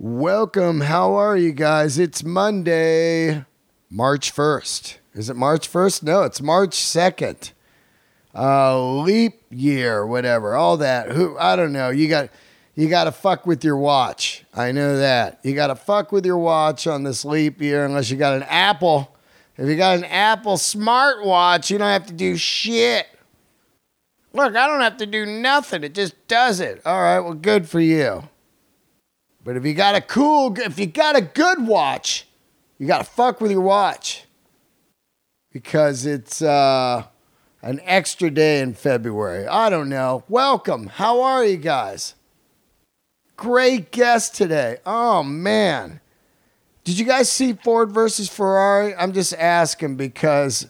Welcome. How are you guys? It's Monday, March 1st. Is it March 1st? No, it's March 2nd. Leap year, whatever. All that. I don't know. You got to fuck with your watch. I know that. You got to fuck with your watch on this leap year unless you got an Apple. If you got an Apple smartwatch, you don't have to do shit. Look, I don't have to do nothing. It just does it. All right, well, good for you. But if you got a good watch, you got to fuck with your watch. Because it's an extra day in February. I don't know. Welcome. How are you guys? Great guest today. Oh, man. Did you guys see Ford versus Ferrari? I'm just asking because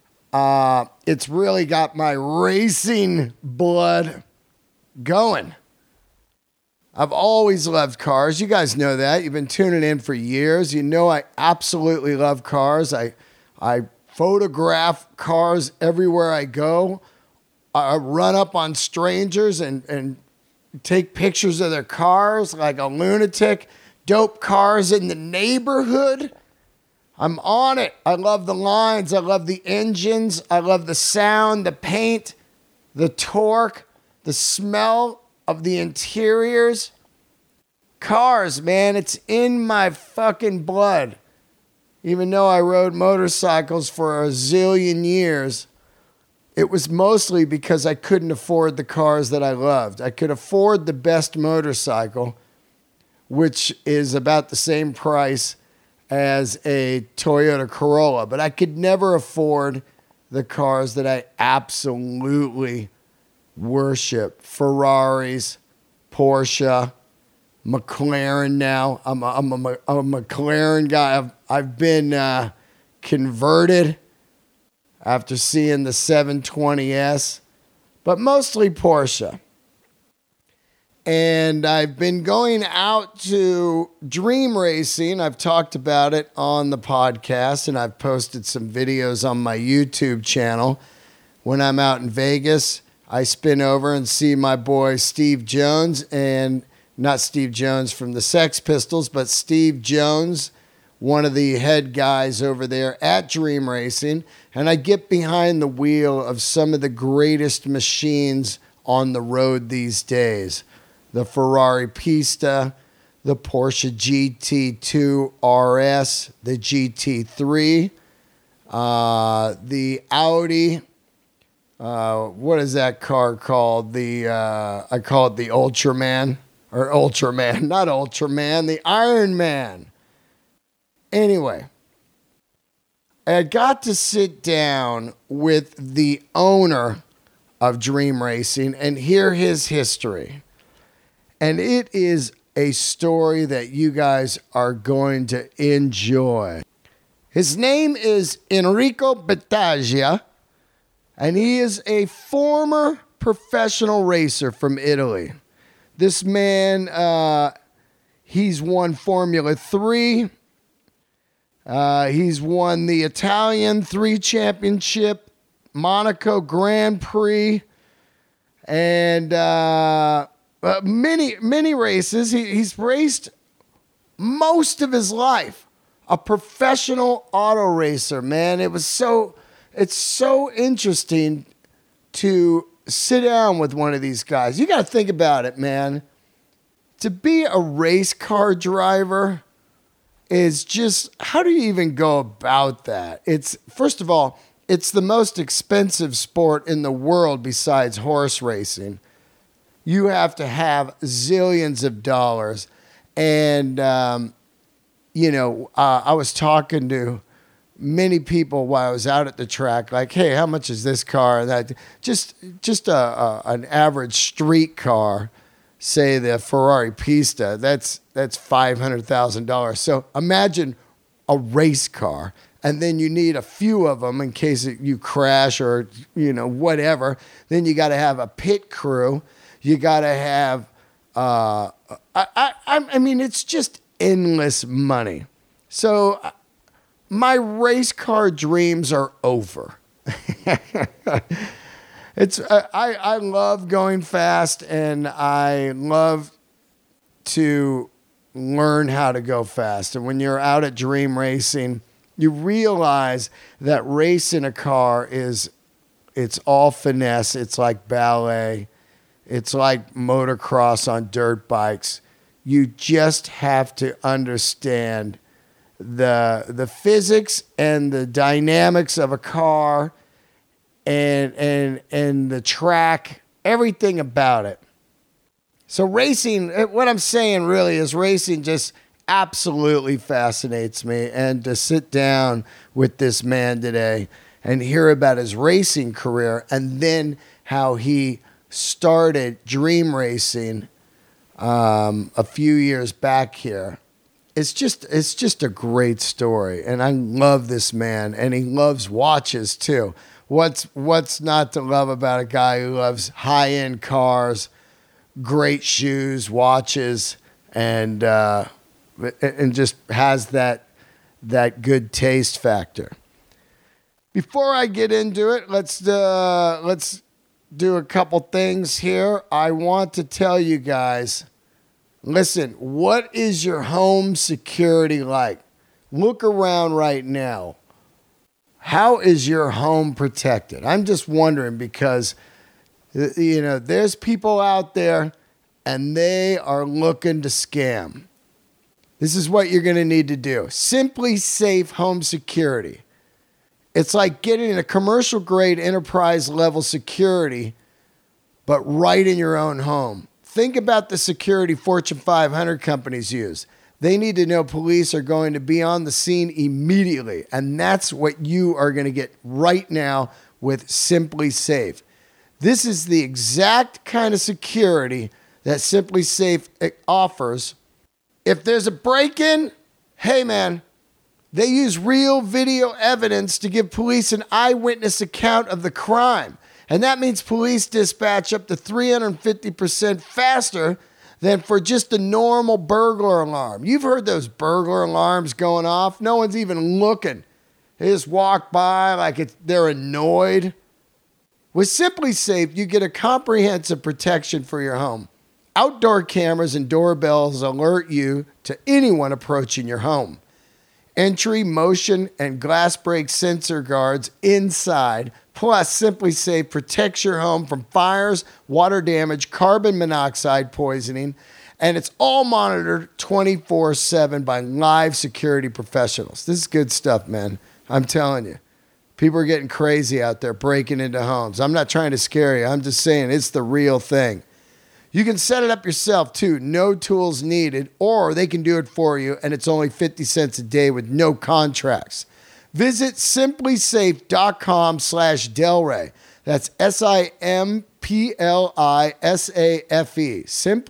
it's really got my racing blood going. I've always loved cars. You guys know that. You've been tuning in for years. You know I absolutely love cars. I photograph cars everywhere I go. I run up on strangers and take pictures of their cars like a lunatic. Dope cars in the neighborhood. I'm on it. I love the lines. I love the engines. I love the sound, the paint, the torque, the smell of the interiors. Cars, man, it's in my fucking blood. Even though I rode motorcycles for a zillion years, it was mostly because I couldn't afford the cars that I loved. I could afford the best motorcycle, which is about the same price as a Toyota Corolla, but I could never afford the cars that I absolutely worship. Ferraris, Porsche, McLaren now. I'm a McLaren guy. I've been converted after seeing the 720S, but mostly Porsche. And I've been going out to dream racing. I've talked about it on the podcast, and I've posted some videos on my YouTube channel. When I'm out in Vegas, I spin over and see my boy Steve Jones, and not Steve Jones from the Sex Pistols, but Steve Jones, one of the head guys over there at Dream Racing. And I get behind the wheel of some of the greatest machines on the road these days. The Ferrari Pista, the Porsche GT2 RS, the GT3, the Audi. What is that car called? I call it the Ultraman. Or Ultraman, not Ultraman, the Iron Man. Anyway, I got to sit down with the owner of Dream Racing and hear his history. And it is a story that you guys are going to enjoy. His name is Enrico Battaglia, and he is a former professional racer from Italy. This man, he's won Formula 3. He's won the Italian 3 Championship, Monaco Grand Prix, and many races. He's raced most of his life. A professional auto racer, man. It's so interesting to sit down with one of these guys. You got to think about it, man. To be a race car driver is just, how do you even go about that? First of all, it's the most expensive sport in the world besides horse racing. You have to have zillions of dollars. And, I was talking to many people while I was out at the track, like, hey, how much is this car? And that just an average street car, say the Ferrari Pista, that's $500,000. So imagine a race car, and then you need a few of them in case you crash or whatever. Then you got to have a pit crew. You got to have. I mean, it's just endless money. So. My race car dreams are over. I love going fast, and I love to learn how to go fast. And when you're out at Dream Racing, you realize that racing a car it's all finesse. It's like ballet. It's like motocross on dirt bikes. You just have to understand the physics and the dynamics of a car and the track, everything about it. So racing, what I'm saying really is racing just absolutely fascinates me. And to sit down with this man today and hear about his racing career and then how he started Dream Racing a few years back here. It's just a great story. And I love this man, and he loves watches too. What's not to love about a guy who loves high-end cars, great shoes, watches, and just has that good taste factor. Before I get into it, let's do a couple things here. I want to tell you guys, listen, what is your home security like? Look around right now. How is your home protected? I'm just wondering because, there's people out there and they are looking to scam. This is what you're going to need to do. Simply Safe Home Security. It's like getting a commercial grade enterprise level security, but right in your own home. Think about the security Fortune 500 companies use. They need to know police are going to be on the scene immediately. And that's what you are going to get right now with Simply Safe. This is the exact kind of security that Simply Safe offers. If there's a break-in, hey man, they use real video evidence to give police an eyewitness account of the crime. And that means police dispatch up to 350% faster than for just a normal burglar alarm. You've heard those burglar alarms going off. No one's even looking. They just walk by like they're annoyed. With Simply Safe, you get a comprehensive protection for your home. Outdoor cameras and doorbells alert you to anyone approaching your home. Entry, motion, and glass break sensor guards inside. Plus, Simply Safe protects your home from fires, water damage, carbon monoxide poisoning, and it's all monitored 24/7 by live security professionals. This is good stuff, man. I'm telling you. People are getting crazy out there breaking into homes. I'm not trying to scare you. I'm just saying it's the real thing. You can set it up yourself too. No tools needed, or they can do it for you, and it's only 50 cents a day with no contracts. Visit simplysafe.com/Delray. That's SIMPLISAFE.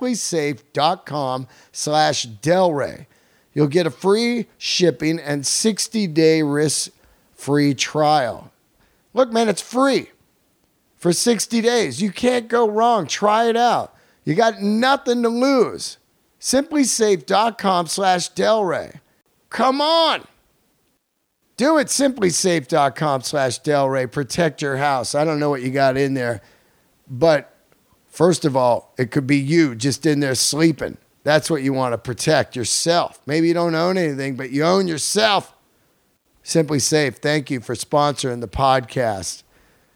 Simplysafe.com/Delray. You'll get a free shipping and 60-day risk-free trial. Look, man, it's free for 60 days. You can't go wrong. Try it out. You got nothing to lose. Simplysafe.com/Delray. Come on. Do it. Simplysafe.com/Delray. Protect your house. I don't know what you got in there, but first of all, it could be you just in there sleeping. That's what you want to protect, yourself. Maybe you don't own anything, but you own yourself. Simply Safe, thank you for sponsoring the podcast.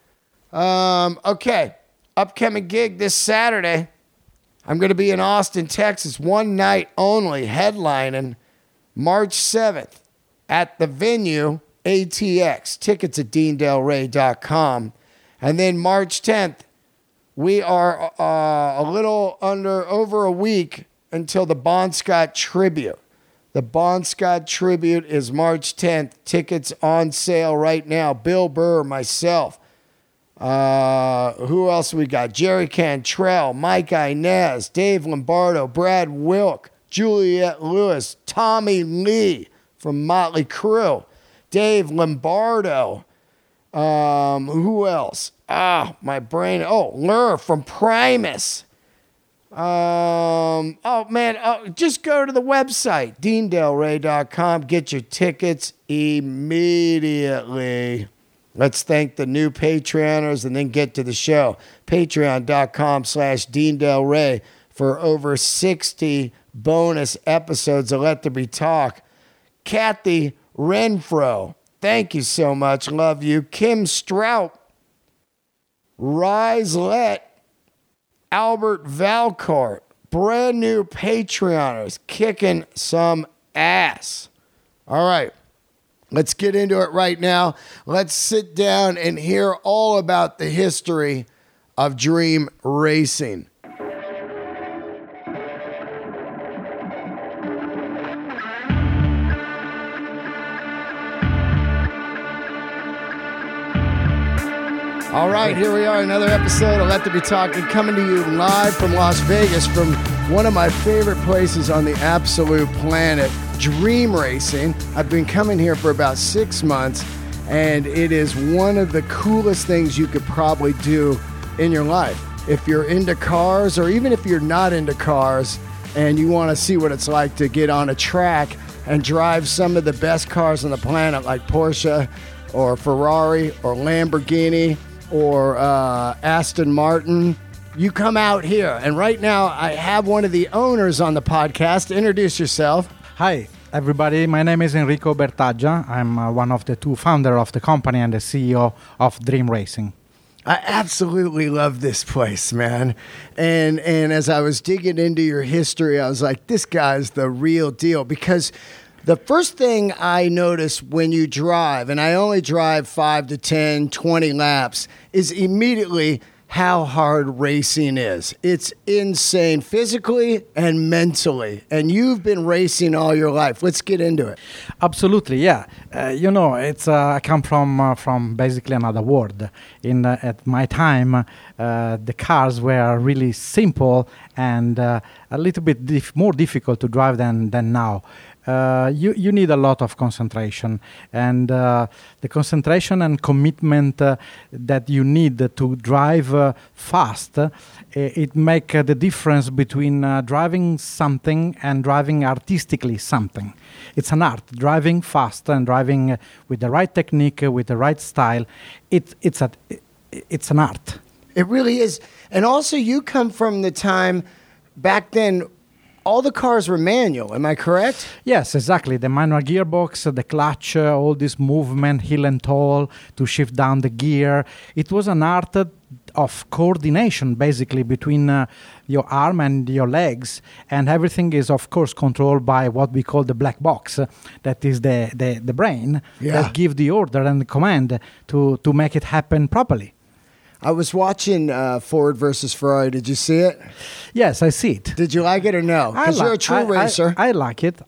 Okay, upcoming gig this Saturday. I'm going to be in Austin, Texas, one night only, headlining March 7th at the venue ATX. Tickets at DeanDelRey.com. And then March 10th, we are over a week until the Bon Scott Tribute. The Bon Scott Tribute is March 10th. Tickets on sale right now. Bill Burr, myself. Who else we got? Jerry Cantrell, Mike Inez, Dave Lombardo, Brad Wilk, Juliette Lewis, Tommy Lee from Motley Crue, Dave Lombardo. Who else? My brain. Lur from Primus. Just go to the website, DeanDelRey.com. Get your tickets immediately. Let's thank the new Patreoners and then get to the show. Patreon.com/DeanDelRey for over 60 bonus episodes of Let There Be Talk. Kathy Renfro, thank you so much. Love you. Kim Strout, Rise Let, Albert Valcourt, brand new Patreoners, kicking some ass. All right, let's get into it right now. Let's sit down and hear all about the history of Dream Racing. All right, here we are, another episode of Let There Be Talking, coming to you live from Las Vegas, from one of my favorite places on the absolute planet, Dream Racing. I've been coming here for about 6 months, and it is one of the coolest things you could probably do in your life. If you're into cars, or even if you're not into cars, and you want to see what it's like to get on a track and drive some of the best cars on the planet, like Porsche, or Ferrari, or Lamborghini, or Aston Martin, you come out here. And right now, I have one of the owners on the podcast. Introduce yourself. Hi, everybody. My name is Enrico Bertaggia. I'm one of the two founders of the company and the CEO of Dream Racing. I absolutely love this place, man. And as I was digging into your history, I was like, this guy's the real deal. Because the first thing I notice when you drive, and I only drive 5 to 10, 20 laps, is immediately how hard racing is. It's insane physically and mentally. And you've been racing all your life. Let's get into it. Absolutely, yeah. It's I come from basically another world. At my time, the cars were really simple and a little bit more difficult to drive than now. You need a lot of concentration, and the concentration and commitment that you need to drive fast, it make the difference between driving something and driving artistically something. It's an art. Driving fast and driving with the right technique, with the right style, it's an art. It really is. And also, you come from the time back then. All the cars were manual, am I correct? Yes, exactly. The manual gearbox, the clutch, all this movement, heel and toe, to shift down the gear. It was an art of coordination, basically, between your arm and your legs. And everything is, of course, controlled by what we call the black box. That is the brain that gives the order and the command to make it happen properly. I was watching Ford versus Ferrari. Did you see it? Yes, I see it. Did you like it or no? Because you're a true racer. I like it.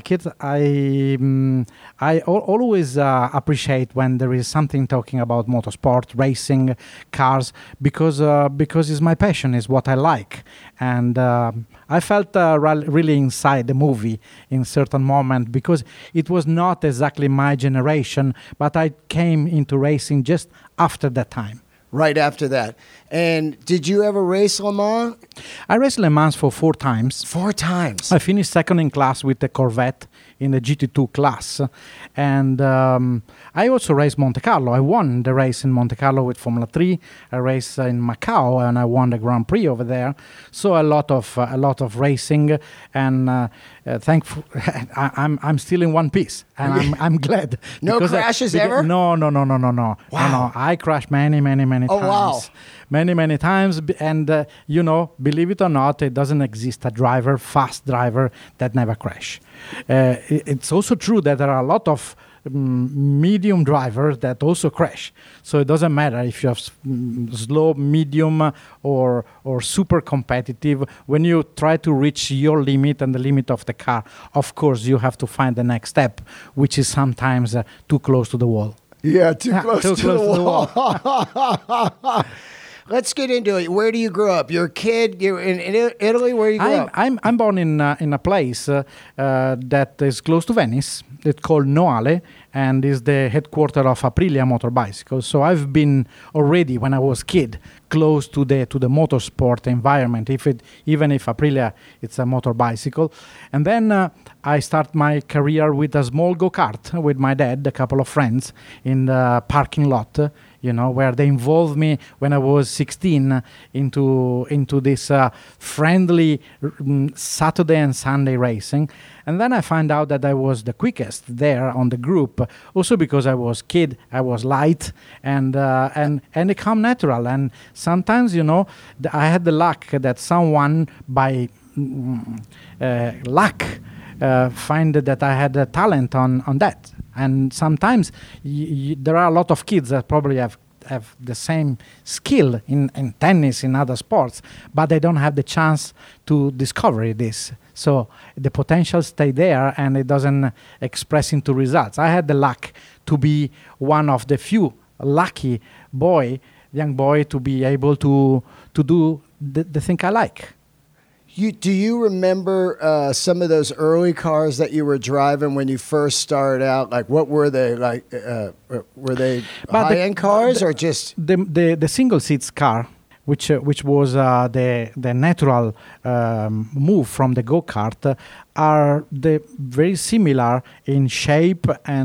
I always appreciate when there is something talking about motorsport, racing, cars, because it's my passion, is what I like. And I felt really inside the movie in certain moment, because it was not exactly my generation, but I came into racing just after that time. Right after that. And did you ever race Le Mans? I raced Le Mans for 4 times. 4 times? I finished second in class with the Corvette in the GT2 class. And I also raced Monte Carlo. I won the race in Monte Carlo with Formula 3. I raced in Macau, and I won the Grand Prix over there. So a lot of racing, and thankful. I'm still in one piece, and I'm glad. No crashes ever? No. Wow. No. I crashed many times. Wow. Many times, and believe it or not, it doesn't exist a fast driver that never crash. It's also true that there are a lot of medium drivers that also crash. So it doesn't matter if you have slow, medium, or super competitive. When you try to reach your limit and the limit of the car, of course you have to find the next step, which is sometimes too close to the wall. Yeah, too close to the wall. Let's get into it. Where do you grow up? You're a kid. You're in Italy. Where do you grow up? I'm born in a place that is close to Venice. It's called Noale, and is the headquarters of Aprilia Motor Bicycles. So I've been already, when I was a kid, close to the motorsport environment. Even if Aprilia, it's a motor bicycle. And then I start my career with a small go-kart with my dad, a couple of friends, in the parking lot where they involved me when I was 16 into this friendly Saturday and Sunday racing. And then I found out that I was the quickest there on the group, also because I was kid, I was light, and it come natural. And sometimes, I had the luck that someone by luck find that I had a talent on that. And sometimes there are a lot of kids that probably have the same skill in tennis, in other sports, but they don't have the chance to discover this. So the potential stay there and it doesn't express into results. I had the luck to be one of the few lucky young boy to be able to do the thing I like. Do you remember some of those early cars that you were driving when you first started out? Like, what were they like? Were they high-end cars or just the single seats car, which was the natural move from the go-kart, are very similar in shape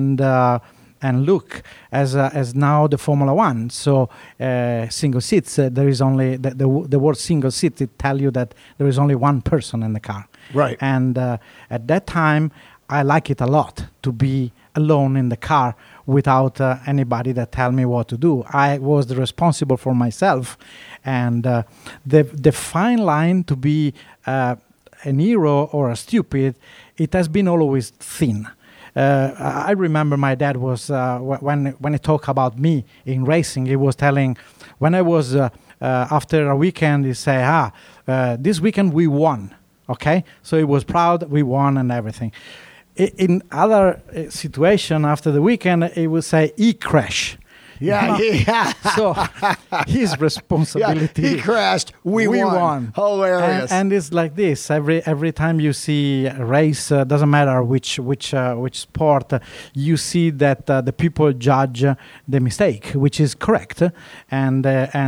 and look as now the Formula One. So single seats, there is only the word single seat. It tell you that there is only one person in the car. Right. And at that time, I like it a lot to be alone in the car without anybody that tell me what to do. I was responsible for myself, and the fine line to be an hero or a stupid, it has been always thin. I remember my dad was when he talked about me in racing, he was telling when I was after a weekend, he say, this weekend we won. Okay, so he was proud, we won and everything. In other situation after the weekend, he would say he crash. Yeah. So his responsibility. Yeah, he crashed. We won. Hilarious. And it's like this. Every time you see a race, doesn't matter which sport, you see that the people judge the mistake, which is correct, and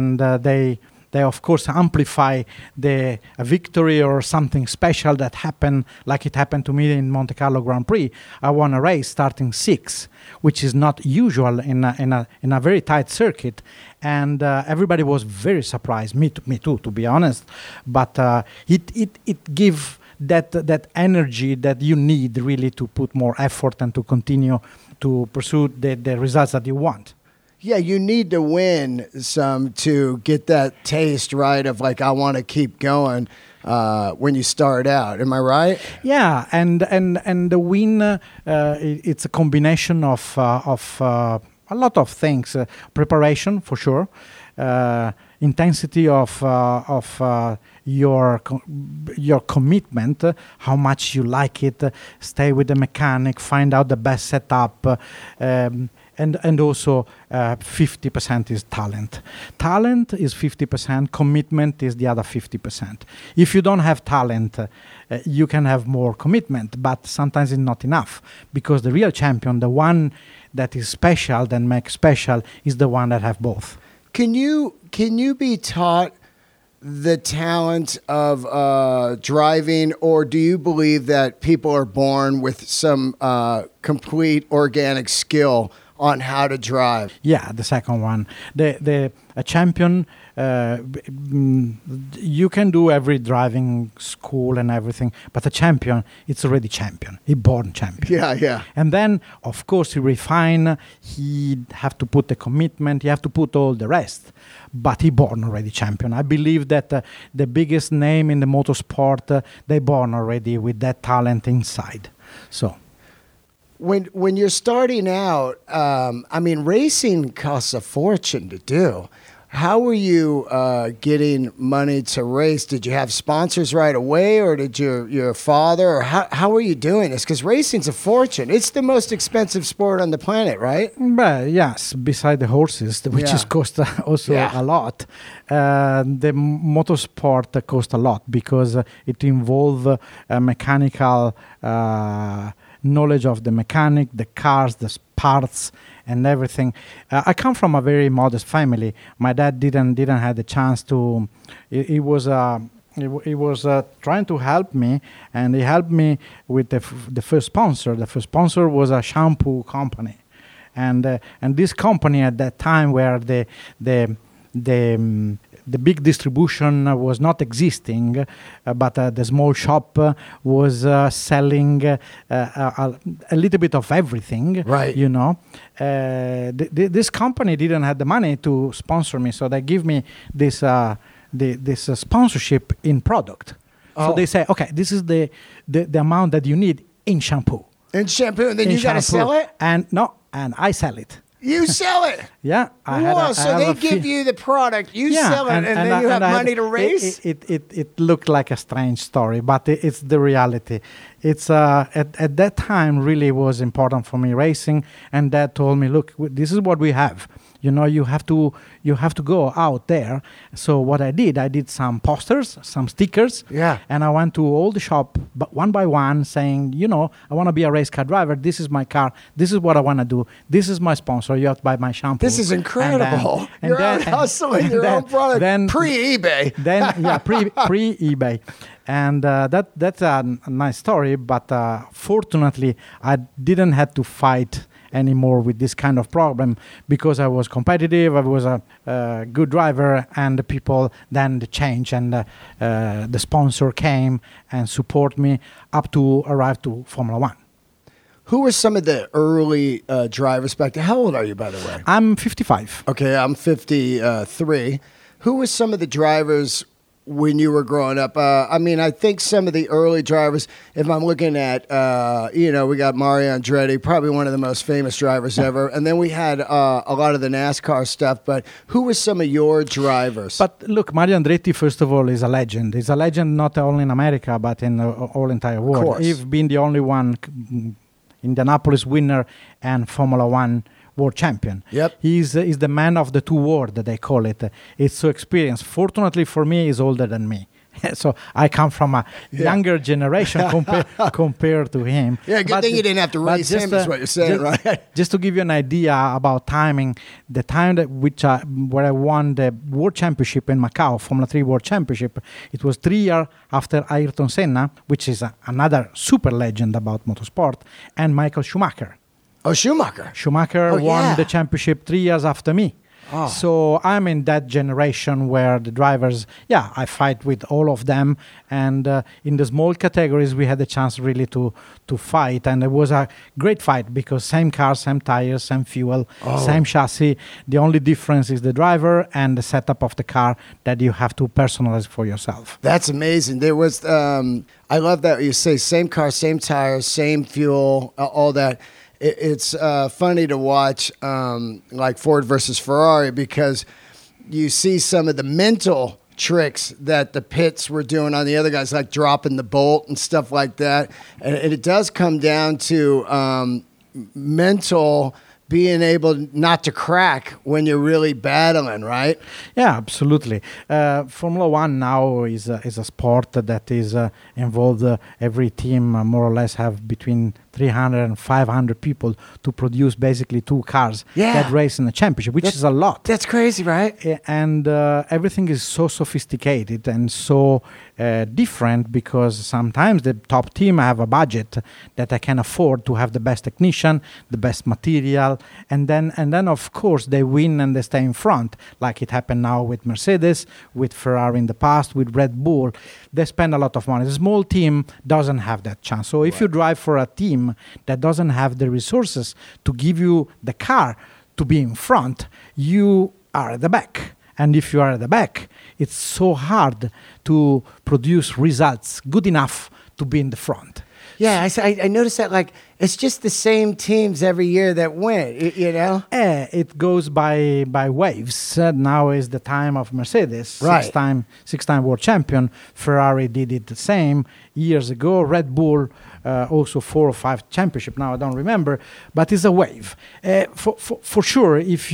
they of course amplify the victory or something special that happened, like it happened to me in Monte Carlo Grand Prix. I won a race starting 6, which is not usual in a very tight circuit, and everybody was very surprised. Me too, to be honest. But it give that energy that you need really to put more effort and to continue to pursue the results that you want. Yeah, you need to win some to get that taste, right, of like, I want to keep going when you start out. Am I right? Yeah, and the win, it's a combination of a lot of things. Preparation, for sure. Intensity of your commitment, how much you like it, stay with the mechanic, find out the best setup, and also 50% is talent. Talent is 50%, commitment is the other 50%. If you don't have talent, you can have more commitment, but sometimes it's not enough, because the real champion, the one that is special, that makes special, is the one that have both. Can you be taught the talent of driving, or do you believe that people are born with some complete organic skill on how to drive? Yeah, the second one. A champion, you can do every driving school and everything, but a champion, it's already champion. He born champion. Yeah. And then, of course, he refine, he have to put the commitment, he have to put all the rest. But he born already champion. I believe that the biggest name in the motorsport, they born already with that talent inside. So. When you're starting out, racing costs a fortune to do. How were you getting money to race? Did you have sponsors right away, or did your father, or how were you doing this? Because racing's a fortune. It's the most expensive sport on the planet, right? But yes, beside the horses, which is cost also a lot. The motorsport cost a lot because it involves mechanical knowledge of the mechanic, the cars, the parts, and everything. I come from a very modest family. My dad didn't have the chance to. He was trying to help me, and he helped me with the first sponsor. The first sponsor was a shampoo company, and this company at that time where the big distribution was not existing, but the small shop was selling a little bit of everything. Right. You know, this company didn't have the money to sponsor me, so they give me this sponsorship in product. So they say, okay, this is the amount that you need in shampoo. In shampoo, and then you got to sell it? And I sell it. You sell it? Yeah. So they give you the product, you sell it, and then you have money to race? It looked like a strange story, but it's the reality. It's at that time really was important for me racing, and Dad told me, look, this is what we have. You know, you have to go out there. So what I did some posters, some stickers, and I went to all the shop, but one by one, saying, you know, I want to be a race car driver. This is my car. This is what I want to do. This is my sponsor. You have to buy my shampoo. This is incredible. You're out hustling your own product pre-eBay. Pre-eBay. And that's a nice story, but fortunately, I didn't have to fight anymore with this kind of problem because I was competitive, I was a good driver, and the people then changed, and the sponsor came and support me up to arrive to Formula One. Who were some of the early drivers back then? How old are you, by the way? I'm 55. Okay, I'm 53. Who were some of the drivers when you were growing up? I mean, I think some of the early drivers, if I'm looking at, we got Mario Andretti, probably one of the most famous drivers ever. And then we had a lot of the NASCAR stuff. But who were some of your drivers? But look, Mario Andretti, first of all, is a legend. He's a legend not only in America, but in the whole entire world. Of course. He's been the only one Indianapolis winner and Formula One world champion. Yep. He's the man of the two worlds, that they call it. It's so experienced. Fortunately for me, he's older than me. So I come from a younger generation compared to him. Yeah, good thing you didn't have to race him, is what you're saying, right? Just to give you an idea about timing, the time where I won the World Championship in Macau, Formula 3 World Championship, it was 3 years after Ayrton Senna, which is another super legend about motorsport, and Michael Schumacher. Oh, Schumacher. Schumacher won the championship 3 years after me. Oh. So I'm in that generation where the drivers, I fight with all of them. And in the small categories, we had the chance really to fight. And it was a great fight because same car, same tires, same fuel, same chassis. The only difference is the driver and the setup of the car that you have to personalize for yourself. That's amazing. There was, I love that you say same car, same tires, same fuel, all that. It's funny to watch like Ford versus Ferrari because you see some of the mental tricks that the pits were doing on the other guys, like dropping the bolt and stuff like that. And it does come down to mental being able not to crack when you're really battling, right? Yeah, absolutely. Formula One now is a sport that is involved. Every team more or less have between 300 and 500 people to produce basically two cars that race in the championship, which is a lot. That's crazy, right? And everything is so sophisticated and so different because sometimes the top team have a budget that I can afford to have the best technician, the best material, and then of course they win and they stay in front, like it happened now with Mercedes, with Ferrari in the past, with Red Bull. They spend a lot of money. The small team doesn't have that chance. So if you drive for a team that doesn't have the resources to give you the car to be in front, you are at the back. And if you are at the back, it's so hard to produce results good enough to be in the front. Yeah, I noticed that, like, it's just the same teams every year that win, you know? It goes by waves. Now is the time of Mercedes, right. six-time world champion. Ferrari did it the same years ago. Red Bull, also 4 or 5 championship. Now I don't remember, but it's a wave. For sure, if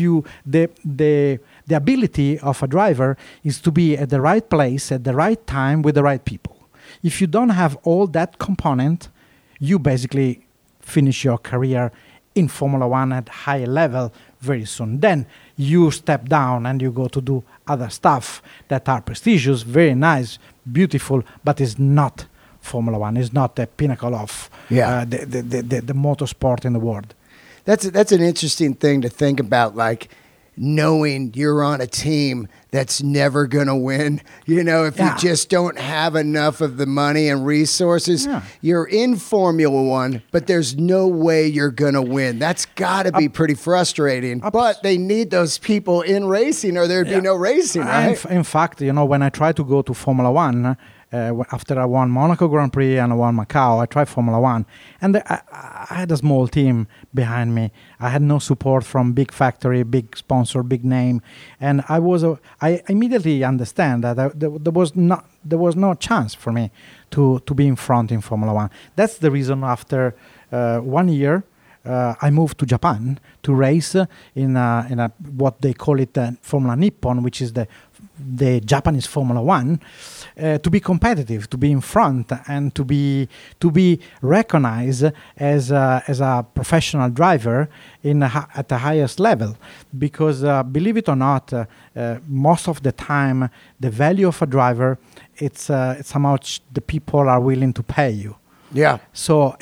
the ability of a driver is to be at the right place at the right time with the right people. If you don't have all that component, you basically finish your career in Formula One at high level very soon. Then you step down and you go to do other stuff that are prestigious, very nice, beautiful, but is not Formula One. It's not the pinnacle of the motorsport in the world. that's an interesting thing to think about, like knowing you're on a team that's never going to win. You know, if you just don't have enough of the money and resources, you're in Formula One, but there's no way you're going to win. That's got to be pretty frustrating. But they need those people in racing or there'd be no racing, right? In fact, you know, when I tried to go to Formula One, after I won Monaco Grand Prix and I won Macau, I tried Formula One. And I had a small team behind me. I had no support from big factory, big sponsor, big name. And I immediately understand that there was no chance for me to be in front in Formula One. That's the reason after 1 year, I moved to Japan to race in what they call it Formula Nippon, which is the Japanese Formula One, to be competitive, to be in front, and to be recognized as a professional driver at the highest level. Because believe it or not, most of the time the value of a driver it's how much the people are willing to pay you. Yeah. So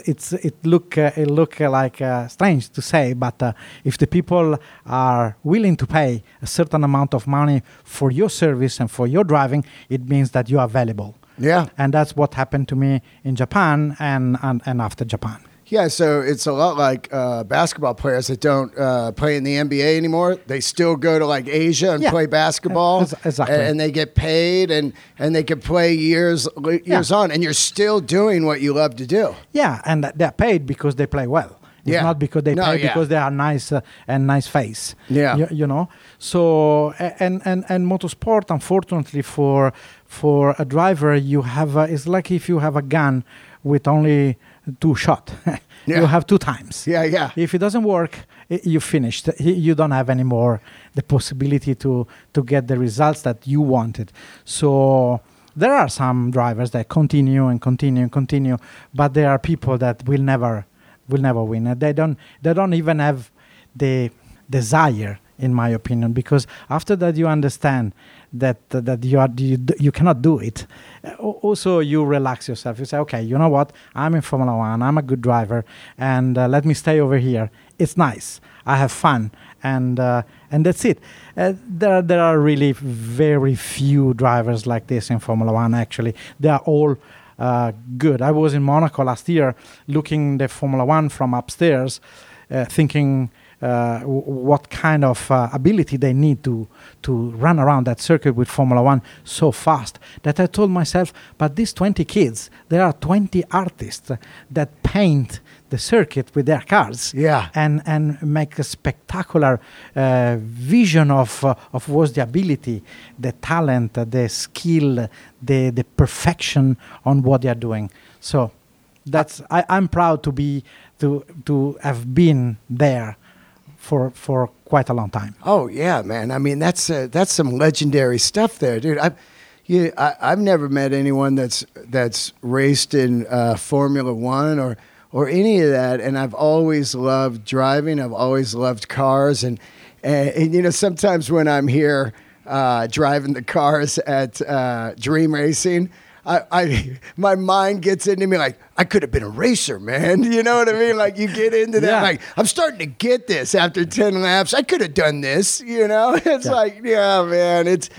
it look like strange to say, but if the people are willing to pay a certain amount of money for your service and for your driving, it means that you are valuable. Yeah. And that's what happened to me in Japan and after Japan. Yeah, so it's a lot like basketball players that don't play in the NBA anymore. They still go to like Asia and play basketball. Exactly. And they get paid and they can play years on. And you're still doing what you love to do. Yeah, and they're paid because they play well. It's not because they pay because they are nice and nice face. Yeah. You know? So, and motorsport, unfortunately, for a driver, you have, it's like if you have a gun with only 2 shots. You have 2 times. Yeah. If it doesn't work, you finished. You don't have anymore the possibility to get the results that you wanted. So there are some drivers that continue, but there are people that will never win. They don't even have the desire, in my opinion, because after that you understand that you cannot do it. Also, you relax yourself. You say, okay, you know what? I'm in Formula One. I'm a good driver, and let me stay over here. It's nice. I have fun, and that's it. There are really very few drivers like this in Formula One. Actually, they are all good. I was in Monaco last year, looking the Formula One from upstairs, thinking what kind of ability they need to run around that circuit with Formula One so fast, that I told myself, but these 20 kids, there are 20 artists that paint the circuit with their cars and make a spectacular vision of what's the ability, the talent, the skill, the perfection on what they are doing. So I'm proud to have been there for quite a long time. Oh yeah, man. I mean, that's some legendary stuff there, dude. I've never met anyone that's raced in Formula One or any of that, and I've always loved driving. I've always loved cars, and you know, sometimes when I'm here driving the cars at Dream Racing, my mind gets into me like, I could have been a racer, man. You know what I mean? Like, you get into that, like, I'm starting to get this after 10 laps. I could have done this, you know? It's like, yeah, man. It's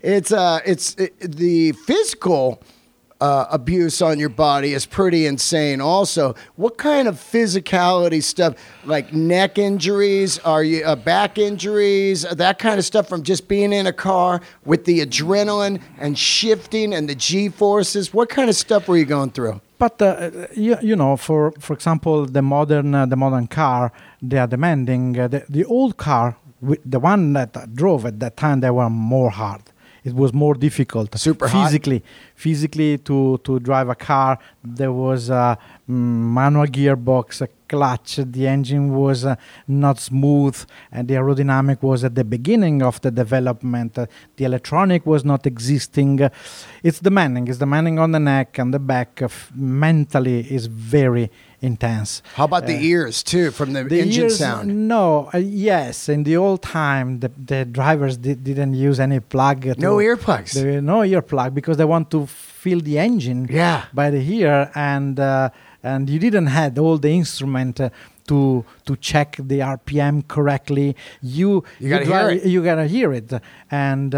the physical abuse on your body is pretty insane also. What kind of physicality stuff, like neck injuries, are you back injuries, that kind of stuff from just being in a car with the adrenaline and shifting and the G-forces? What kind of stuff were you going through? But you know, for example, the modern car, they are demanding. The old car, the one that I drove at that time, they were more hard. It was more difficult. Super physically to drive a car. There was a manual gearbox, a clutch. The engine was not smooth, and the aerodynamic was at the beginning of the development. The electronic was not existing. It's demanding. It's demanding on the neck and the back. Mentally, is very intense. How about the ears too, from the engine sound? No, yes. In the old time, the drivers didn't use any plug. No earplugs. No earplug because they want to feel the engine Yeah. by the ear, and you didn't have all the instrument to check the RPM correctly. You gotta hear it. You gotta hear it, and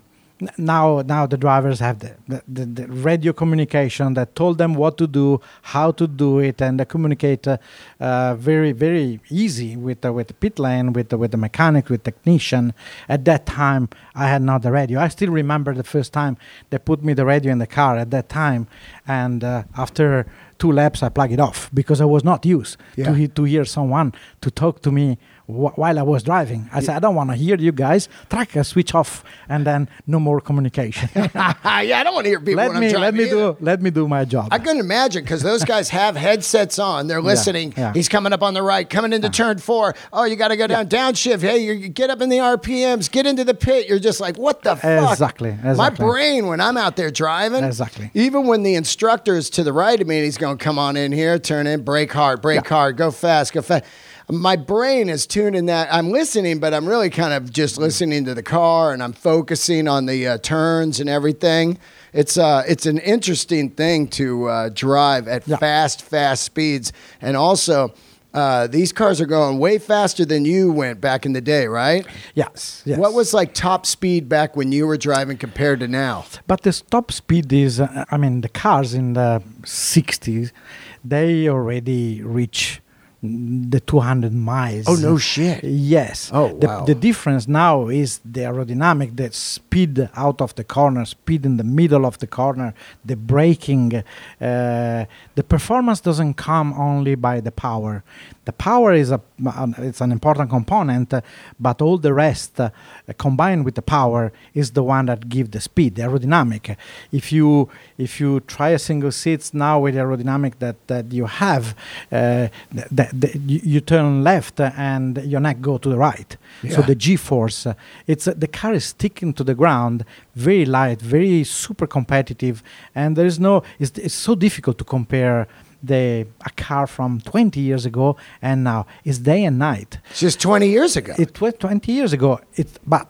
now the drivers have the radio communication that told them what to do, how to do it, and they communicate very very easy with the pit lane, with the mechanic, with technician. At that time, I had not the radio. I still remember the first time they put me the radio in the car at that time, and after 2 laps I plugged it off because I was not used to hear someone to talk to me while I was driving. I said, I don't want to hear you guys. Tracker, switch off, and then no more communication. I don't want to hear people when I'm driving. Let me do my job. I couldn't imagine, because those guys have headsets on. They're listening. Yeah. He's coming up on the right, coming into turn 4. Oh, you got to go down, downshift. Hey, you get up in the RPMs, get into the pit. You're just like, what the fuck? Exactly. My brain, when I'm out there driving, even when the instructor's to the right of me, and he's going, come on in here, turn in, brake hard, go fast. My brain is tuning that. I'm listening, but I'm really kind of just listening to the car, and I'm focusing on the turns and everything. It's an interesting thing to drive at fast speeds. And also, these cars are going way faster than you went back in the day, right? Yes. What was like top speed back when you were driving compared to now? But the top speed is, the cars in the 60s, they already reach the 200 miles. Oh, no shit. Yes. Oh, wow. The difference now is the aerodynamic, the speed out of the corner, speed in the middle of the corner, the braking. The performance doesn't come only by the power. The power is it's an important component, but all the rest combined with the power is the one that gives the speed, the aerodynamic. If you try a single seats now with the aerodynamic that you have, you turn left and your neck go to the right. Yeah. So the G-force, the car is sticking to the ground, very light, very super competitive, and there is it's so difficult to compare a car from 20 years ago and now. It's day and night. It's just 20 years ago. It was 20 years ago. But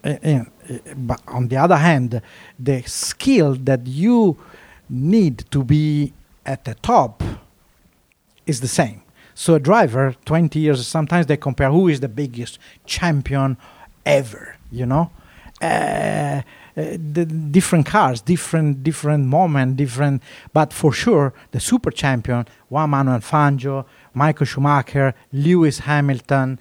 on the other hand, the skill that you need to be at the top is the same. So a driver, 20 years, sometimes they compare who is the biggest champion ever, the different cars, different moment, but for sure the super champion, Juan Manuel Fangio, Michael Schumacher, Lewis Hamilton,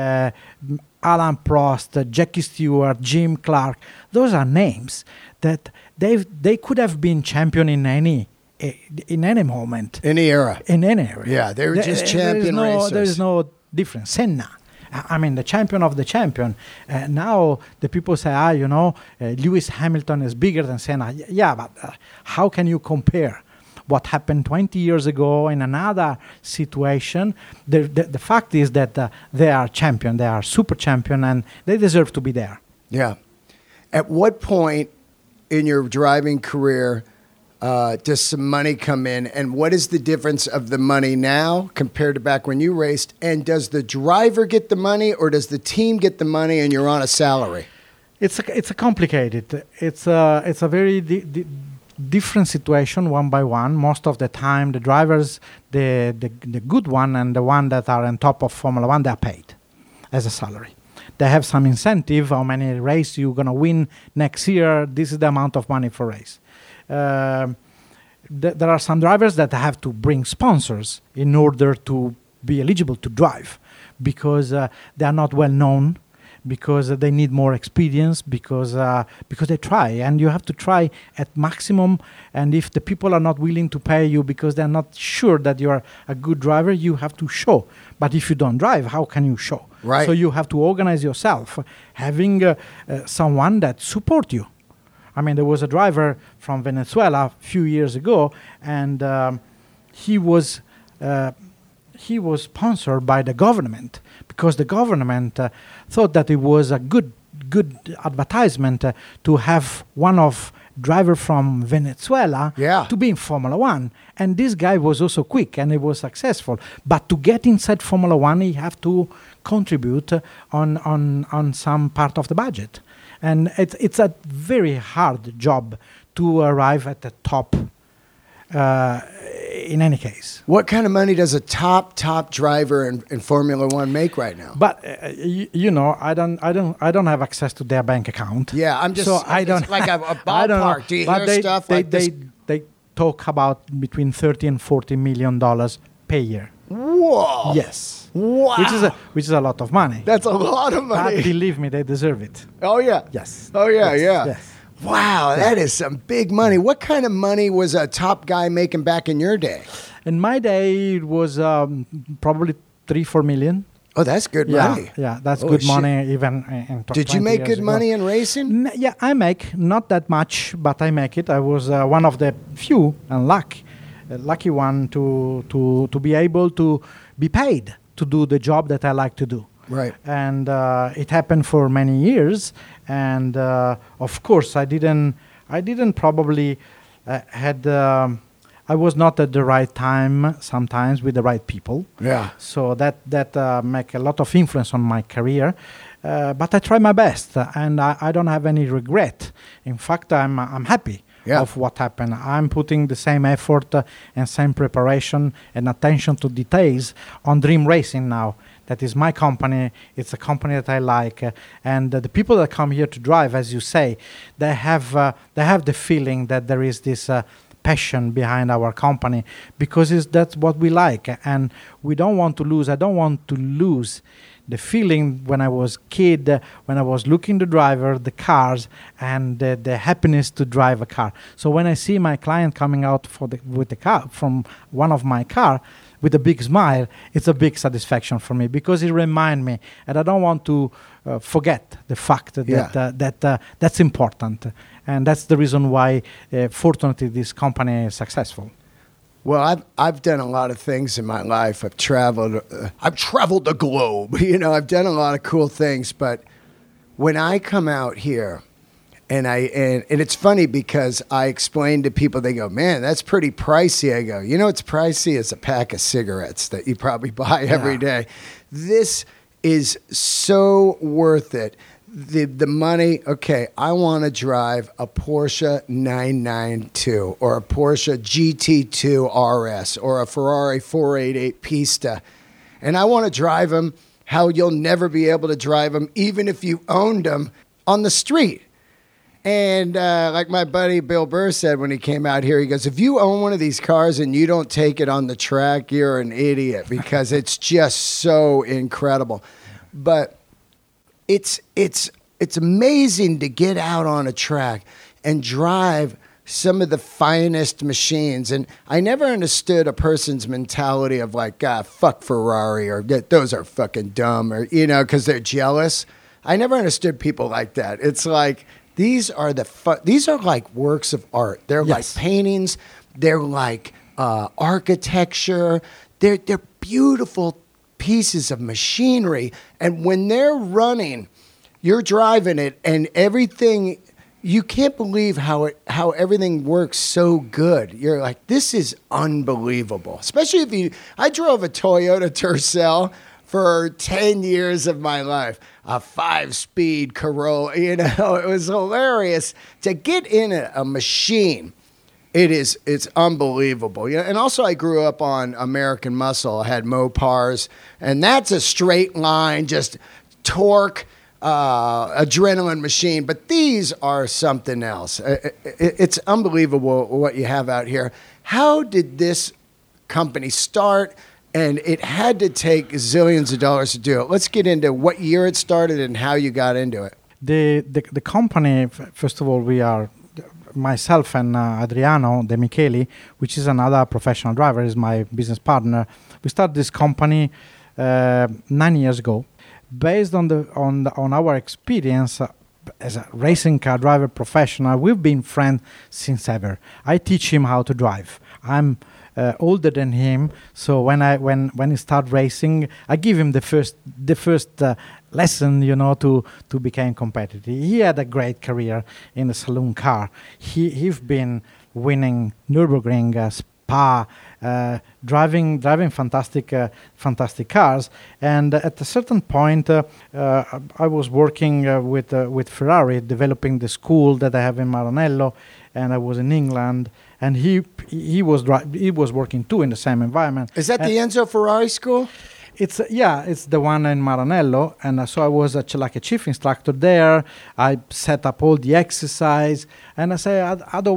Alan Prost, Jackie Stewart, Jim Clark. Those are names that they could have been champion in any moment, any era. Yeah, they were just champion racers. There is no difference. Senna, the champion of the champion. Now the people say, Lewis Hamilton is bigger than Senna. Yeah, but how can you compare what happened 20 years ago in another situation? The fact is that they are champion, they are super champion, and they deserve to be there. Yeah. At what point in your driving career does some money come in, and what is the difference of the money now compared to back when you raced? And does the driver get the money, or does the team get the money and you're on a salary? It's a complicated. It's a very different situation one by one. Most of the time, the drivers, the good one and the one that are on top of Formula One, they are paid as a salary. They have some incentive. How many races you're gonna win next year? This is the amount of money for race. There are some drivers that have to bring sponsors in order to be eligible to drive, because they are not well known, because they need more experience, because they try, and you have to try at maximum. And if the people are not willing to pay you because they're not sure that you are a good driver, you have to show. But if you don't drive, how can you show? Right. So you have to organize yourself, having someone that support you. There was a driver from Venezuela a few years ago, and he was sponsored by the government, because the government thought that it was a good advertisement to have one of driver from Venezuela to be in Formula One. And this guy was also quick, and he was successful. But to get inside Formula One, he have to contribute on some part of the budget. And it's a very hard job to arrive at the top. In any case, What kind of money does a top driver in Formula One make right now? but I don't have access to their bank account. Yeah, I'm just so I don't it's like a I don't know. ballpark. Do you But hear they, stuff they, like this? they talk about between $30 and $40 million per year. Whoa! Yes, Wow! which is a lot of money. That's a lot of But money. believe me, they deserve it. Oh yeah. Yes. Oh yeah, Yes, yeah. yes. Wow, that is some big money. What kind of money was a top guy making back in your day? In my day, it was probably 3-4 million. Oh, that's good money. Yeah, that's Holy good shit. money. Even in Did you 20 make years good ago. money in racing? Yeah, I make not that much, but I make it. I was one of the few and lucky one to be able to be paid to do the job that I like to do. Right. And it happened for many years. And of course, I didn't probably had. I was not at the right time sometimes with the right people. Yeah. So that make a lot of influence on my career. But I try my best, and I don't have any regret. In fact, I'm happy of what happened. I'm putting the same effort and same preparation and attention to details on Dream Racing now. That is my company. It's a company that I like, and the people that come here to drive, as you say, they have the feeling that there is this passion behind our company, because that's what we like, and we don't want to lose. I don't want to lose the feeling when I was kid, when I was looking the driver, the cars, and the happiness to drive a car. So when I see my client coming out with the car from one of my car with a big smile, it's a big satisfaction for me, because it reminds me, and I don't want to forget the fact that that's important, and that's the reason why, fortunately, this company is successful. Well, I've done a lot of things in my life. I've traveled the globe. You know, I've done a lot of cool things. But when I come out here, and it's funny because I explain to people, they go, "Man, that's pretty pricey." I go, "You know, what's pricey is a pack of cigarettes that you probably buy every day. This is so worth it." The money, okay, I want to drive a Porsche 992 or a Porsche GT2 RS or a Ferrari 488 Pista. And I want to drive them how you'll never be able to drive them, even if you owned them, on the street. And like my buddy Bill Burr said when he came out here, he goes, if you own one of these cars and you don't take it on the track, you're an idiot, because it's just so incredible. But it's amazing to get out on a track and drive some of the finest machines. And I never understood a person's mentality of like, fuck Ferrari, or those are fucking dumb, or, you know, because they're jealous. I never understood people like that. It's like, these are like works of art. They're like paintings. They're like architecture. They're beautiful pieces of machinery, and when they're running, you're driving it, and everything, you can't believe how everything works so good. You're like, this is unbelievable. Especially I drove a Toyota Tercel for 10 years of my life, a 5-speed Corolla. You know, it was hilarious to get in a machine. It's unbelievable. Yeah, and also I grew up on American Muscle. I had Mopars, and that's a straight line, just torque, adrenaline machine. But these are something else. It's unbelievable what you have out here. How did this company start? And it had to take zillions of dollars to do it. Let's get into what year it started and how you got into it. The company, first of all, we are... myself and Adriano De Micheli, which is another professional driver, is my business partner. We started this company 9 years ago, based on our experience as a racing car driver professional. We've been friends since ever. I teach him how to drive. I'm older than him, so when he start racing, I give him the first lesson, you know, to become competitive. He had a great career in the saloon car. He's been winning Nürburgring Spa, driving fantastic cars. And at a certain point, I was working with Ferrari, developing the school that I have in Maranello, and I was in England. And he was working too in the same environment. Is that the Enzo Ferrari school? It's the one in Maranello, and so I was like a chief instructor there. I set up all the exercise, and I say, Ado,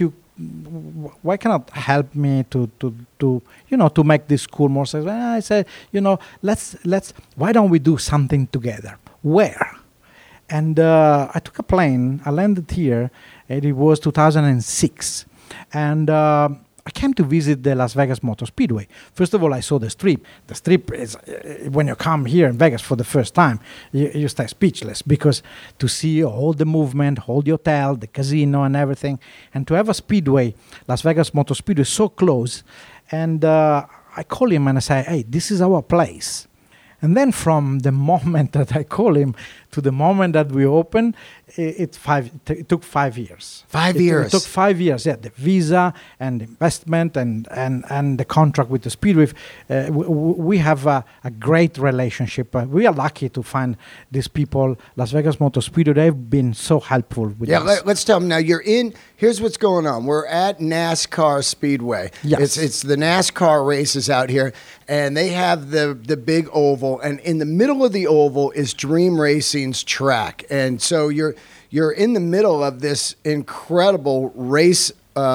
why cannot help me to make this school more successful? And I said, let's why don't we do something together? Where? And I took a plane. I landed here, and it was 2006, and I came to visit the Las Vegas Motor Speedway. First of all, I saw the Strip. The Strip is, when you come here in Vegas for the first time, you stay speechless, because to see all the movement, all the hotel, the casino and everything, and to have a speedway, Las Vegas Motor Speedway, so close. And I call him and I say, hey, this is our place. And then from the moment that I call him to the moment that we open, it took 5 years. 5 years. It took 5 years. Yeah, the visa and the investment and the contract with the Speedway. We have a great relationship. We are lucky to find these people. Las Vegas Motor Speedway, they've been so helpful with us. Yeah, let's tell them now. Here's what's going on. We're at NASCAR Speedway. Yes. It's the NASCAR races out here, and they have the big oval, and in the middle of the oval is Dream Racing's track. And so you're in the middle of this incredible race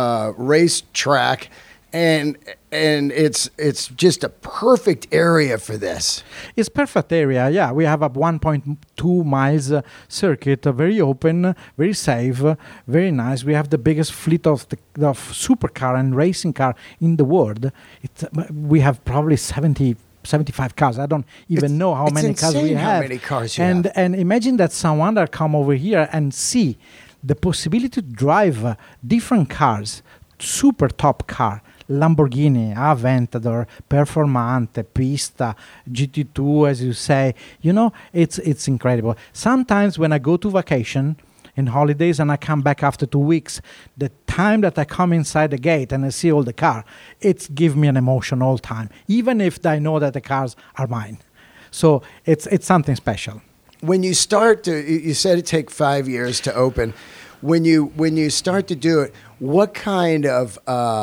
track, and it's just a perfect area for this. It's perfect area. Yeah, we have a 1.2 miles circuit, very open, very safe, very nice. We have the biggest fleet of supercar and racing car in the world. We have probably 75 cars. I don't even know how many cars we have. How many cars you have. And imagine that someone that come over here and see the possibility to drive different cars, super top car, Lamborghini, Aventador, Performante, Pista, GT2, as you say. It's incredible. Sometimes when I go to vacation in holidays and I come back after 2 weeks, the time that I come inside the gate and I see all the car, it gives me an emotion all time, even if I know that the cars are mine. So it's something special. When you start you said it take 5 years to open. When you start to do it, what kind of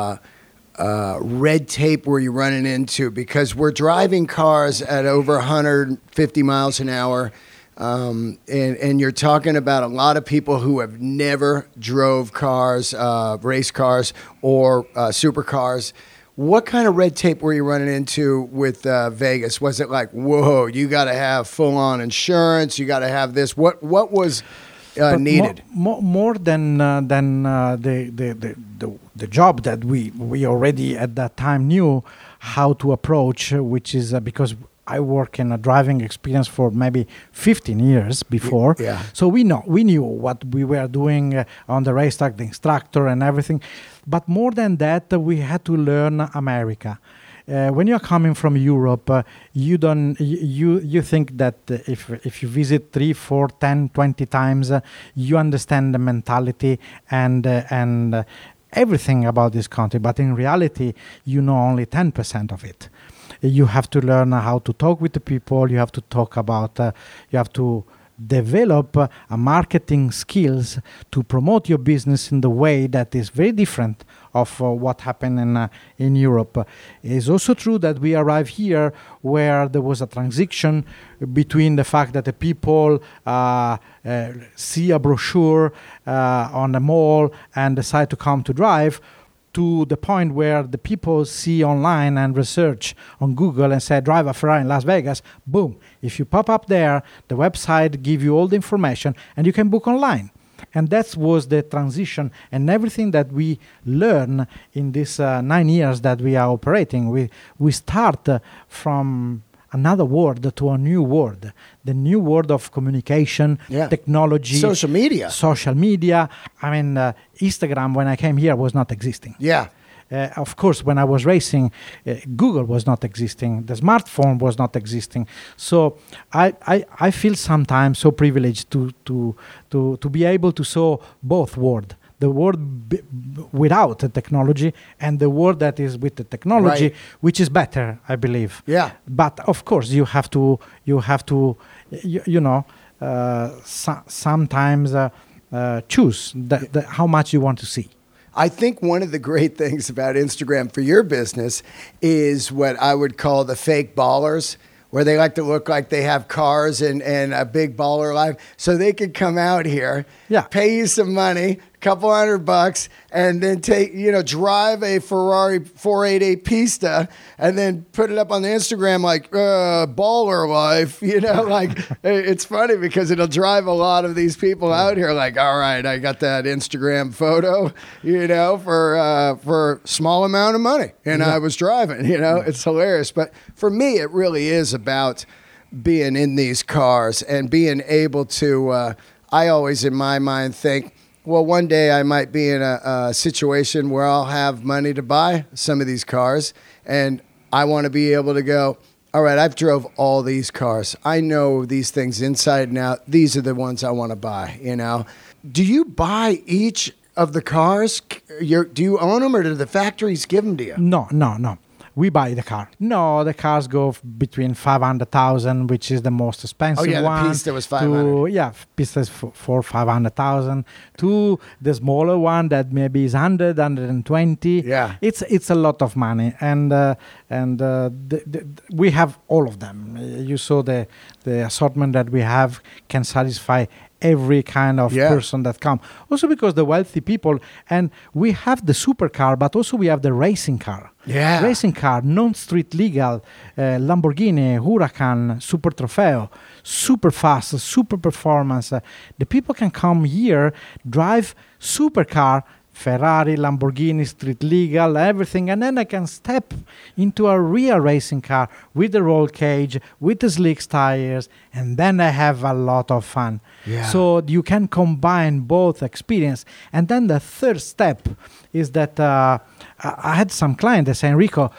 red tape were you running into? Because we're driving cars at over 150 miles an hour. And you're talking about a lot of people who have never drove cars, race cars or supercars. What kind of red tape were you running into with Vegas? Was it like, whoa, you got to have full-on insurance, you got to have this? What was needed? More than the job that we already at that time knew how to approach, which is because I work in a driving experience for maybe 15 years before. Yeah. So we knew what we were doing on the racetrack, the instructor and everything. But more than that, we had to learn America. When you're coming from Europe, you think that if you visit 3, 4, 10, 20 times, you understand the mentality and everything about this country. But in reality, you know only 10% of it. You have to learn how to talk with the people. You have to talk about. You have to develop a marketing skills to promote your business in the way that is very different of what happened in Europe. It's also true that we arrived here where there was a transition between the fact that the people see a brochure on the mall and decide to come to drive, to the point where the people see online and research on Google and say, drive a Ferrari in Las Vegas, boom. If you pop up there, the website gives you all the information and you can book online. And that was the transition, and everything that we learn in these 9 years that we are operating. We start from another world to a new world, the new world of communication, technology, social media. I mean, Instagram, when I came here, was not existing. Yeah. Of course, when I was racing, Google was not existing. The smartphone was not existing. So I feel sometimes so privileged to be able to show both worlds, the world without the technology and the world that is with the technology, Right. which is better, I believe. Yeah. But of course, you have to, sometimes choose how much you want to see. I think one of the great things about Instagram for your business is what I would call the fake ballers, where they like to look like they have cars and a big baller life. So they could come out here, Yeah. pay you some money, couple $100, and then drive a Ferrari 488 Pista and then put it up on the Instagram like baller life. Like it's funny because it'll drive a lot of these people out here like, all right, I got that Instagram photo, for small amount of money, and I was driving. It's hilarious. But for me, it really is about being in these cars and being able to. I always, in my mind, think, well, one day I might be in a situation where I'll have money to buy some of these cars, and I want to be able to go, all right, I've drove all these cars. I know these things inside and out. These are the ones I want to buy, Do you buy each of the cars? Do you own them, or do the factories give them to you? No. We buy the car. No, the cars go between 500,000, which is the most expensive one. Oh, yeah, the Pista was 500. Pista is for 500,000. To the smaller one that maybe is 120. Yeah. It's a lot of money. And we have all of them. You saw the assortment that we have can satisfy every kind of person that come. Also because the wealthy people, and we have the supercar, but also we have the racing car. Yeah. Racing car, non-street legal, Lamborghini, Huracan, Super Trofeo, super fast, super performance. The people can come here, drive supercar, Ferrari, Lamborghini, street legal, everything, and then I can step into a real racing car with the roll cage, with the slick tires, and then I have a lot of fun. Yeah. So you can combine both experience. And then the third step is that I had some client that say, Enrico,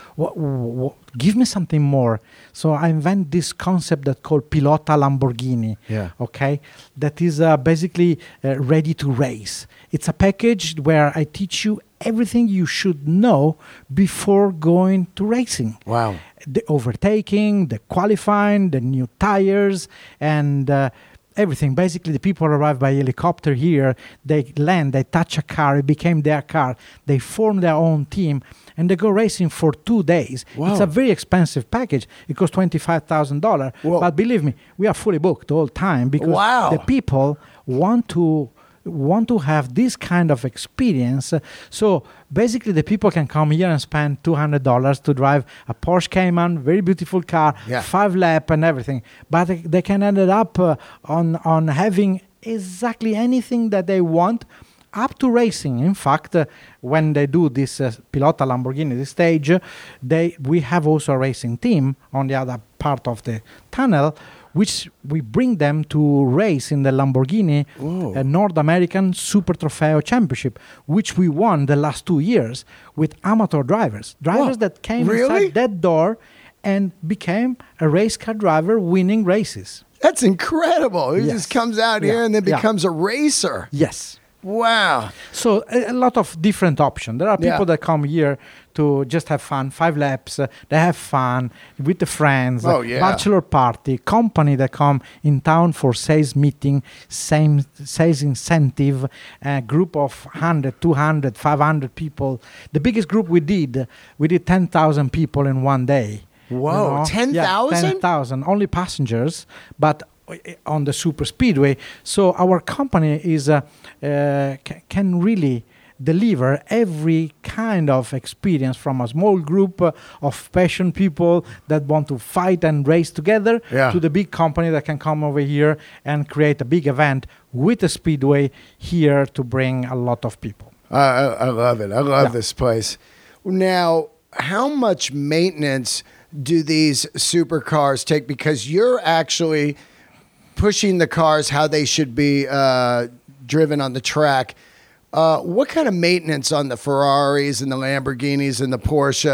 give me something more. So I invent this concept that called Pilota Lamborghini. Yeah. Okay, that is basically ready to race. It's a package where I teach you everything you should know before going to racing. Wow. The overtaking, the qualifying, the new tires, and everything. Basically, the people arrive by helicopter here. They land, they touch a car, it became their car. They form their own team, and they go racing for 2 days. Wow. It's a very expensive package. It costs $25,000. Whoa. But believe me, we are fully booked all the time because Wow. the people want to have this kind of experience. So basically the people can come here and spend $200 to drive a Porsche Cayman, very beautiful car, 5 lap and everything. But they can end up on having exactly anything that they want up to racing. In fact, when they do this Pilota Lamborghini, this stage, we have also a racing team on the other part of the tunnel, which we bring them to race in the Lamborghini North American Super Trofeo Championship, which we won the last 2 years with amateur drivers that came inside that door and became a race car driver winning races. That's incredible. He just comes out here and then becomes a racer. Yes. Wow. So a lot of different options. There are people that come here to just have fun, 5 laps. They have fun with the friends. Bachelor party, company that come in town for sales meeting, sales incentive, a group of 100, 200, 500 people. The biggest group we did 10,000 people in one day. Whoa, 10,000? Yeah, 10,000, only passengers, but on the super speedway. So our company is can really deliver every kind of experience, from a small group of passionate people that want to fight and race together to the big company that can come over here and create a big event with a speedway here to bring a lot of people. I love it. I love this place. Now, how much maintenance do these supercars take? Because you're actually pushing the cars how they should be driven on the track. What kind of maintenance on the Ferraris and the Lamborghinis and the Porsches?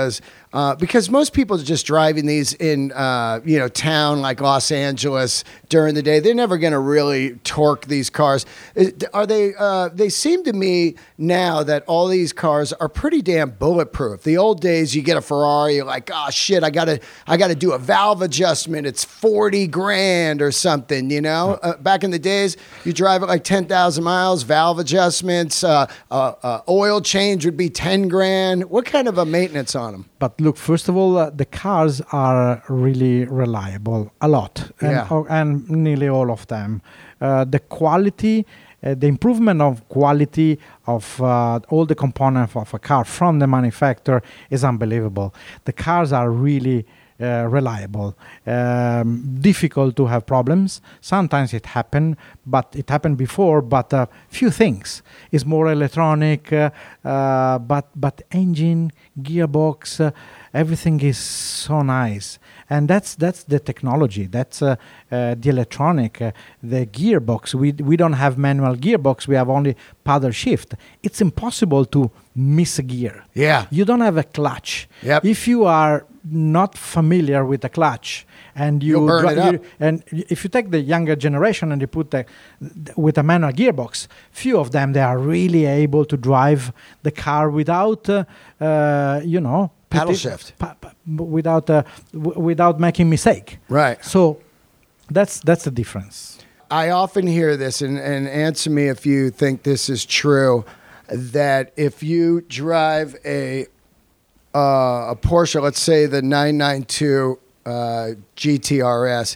Because most people are just driving these in, town like Los Angeles during the day. They're never going to really torque these cars. Are they? They seem to me now that all these cars are pretty damn bulletproof. The old days, you get a Ferrari, you're like, oh shit, I gotta do a valve adjustment. It's $40,000 or something. Back in the days, you drive it like 10,000 miles, valve adjustments, oil change would be $10,000. What kind of a maintenance on them? But look, first of all, the cars are really reliable, a lot, and nearly all of them. The quality, the improvement of quality of all the components of a car from the manufacturer is unbelievable. The cars are really reliable. Difficult to have problems. Sometimes it happened before, but few things. It's more electronic, but engine, gearbox, everything is so nice. And that's the technology. That's the electronic, the gearbox. We don't have manual gearbox. We have only paddle shift. It's impossible to miss a gear. Yeah. You don't have a clutch. Yep. If you are not familiar with the clutch and you'll burn it up. And if you take the younger generation and you put with a manual gearbox, few of them, they are really able to drive the car without paddle shift, without making mistake. Right. So that's the difference. I often hear this, and answer me if you think this is true, that if you drive a Porsche, let's say the 992 GTRS,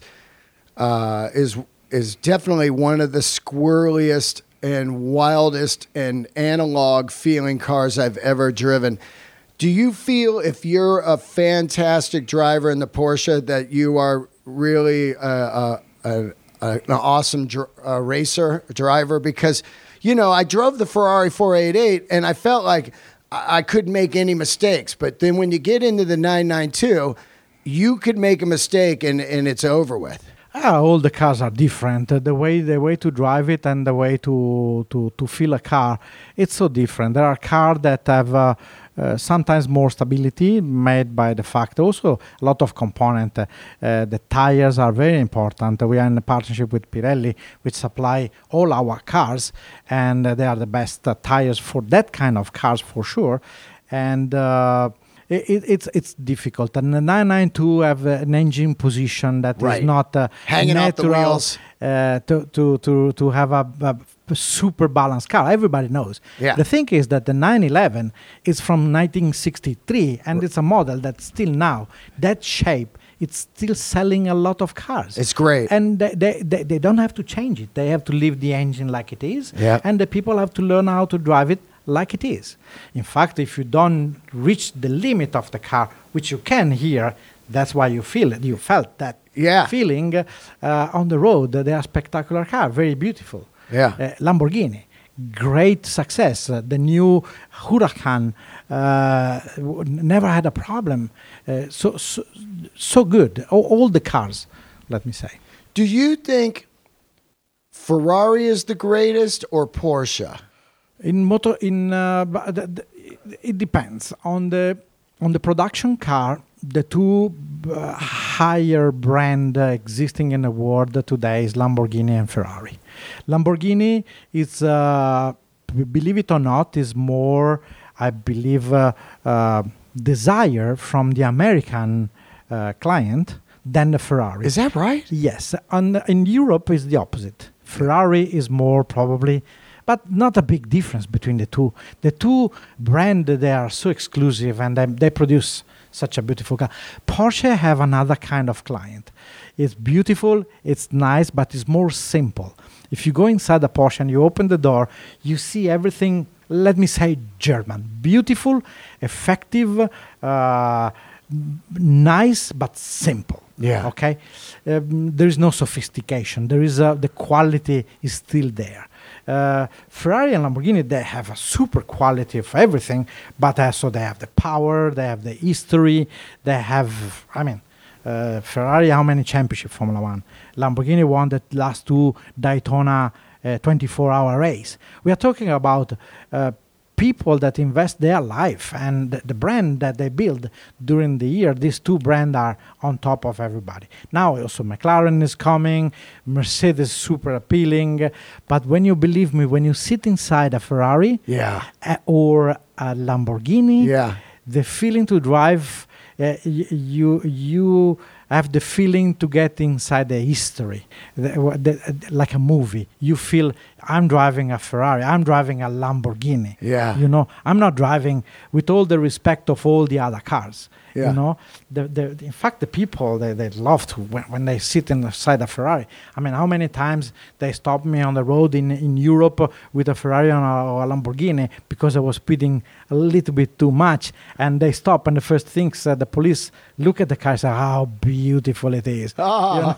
is definitely one of the squirreliest and wildest and analog feeling cars I've ever driven. Do you feel, if you're a fantastic driver in the Porsche, that you are really an awesome racer driver? Because, I drove the Ferrari 488 and I felt like I couldn't make any mistakes. But then when you get into the 992, you could make a mistake and it's over with. All the cars are different. The way to drive it and the way to feel a car, it's so different. There are cars that have sometimes more stability made by the fact. Also, a lot of component. The tires are very important. We are in a partnership with Pirelli, which supply all our cars, and they are the best tires for that kind of cars for sure. And it's difficult. And the 992 have an engine position that right. is not hanging natural, off the wheels. To have a super balanced car. Everybody knows. Yeah. The thing is that the 911 is from 1963, and it's a model that still now, that shape, it's still selling a lot of cars. It's great. And they don't have to change it. They have to leave the engine like it is, and the people have to learn how to drive it like it is. In fact, if you don't reach the limit of the car, which you can here, that's why you feel it. You felt that feeling on the road. They are spectacular car, very beautiful. Yeah. Lamborghini, great success. The new Huracan never had a problem. So good. All the cars, let me say. Do you think Ferrari is the greatest or Porsche? It depends on the production car. The two higher brand existing in the world today is Lamborghini and Ferrari. Lamborghini is, believe it or not, is more, I believe, desire from the American client than the Ferrari. Is that right? Yes. In Europe, is the opposite. Ferrari is more probably, but not a big difference between the two. The two brands, they are so exclusive, and they produce such a beautiful car. Porsche have another kind of client. It's beautiful, it's nice, but it's more simple. If you go inside a Porsche and you open the door, you see everything, let me say, German. Beautiful, effective, nice, but simple. Yeah. Okay? There is no sophistication. There is the quality is still there. Ferrari and Lamborghini, they have a super quality of everything, but also they have the power, they have the history, they have, Ferrari, how many championships Formula One? Lamborghini won the last two Daytona 24-hour race. We are talking about people that invest their life and the brand that they build during the year. These two brands are on top of everybody. Now also McLaren is coming, Mercedes super appealing. But when you believe me, when you sit inside a Ferrari Yeah. or a Lamborghini, Yeah. the feeling to drive, you have the feeling to get inside the history, like a movie. You feel I'm driving a Ferrari, I'm driving a Lamborghini. Yeah. You know, I'm not driving with all the respect of all the other cars. Yeah. You know, in fact, the people they love to when they sit inside a Ferrari. I mean, how many times they stopped me on the road in Europe with a Ferrari or a Lamborghini because I was speeding a little bit too much, and they stop, and the first things the police look at the car and say, "How beautiful it is." You know?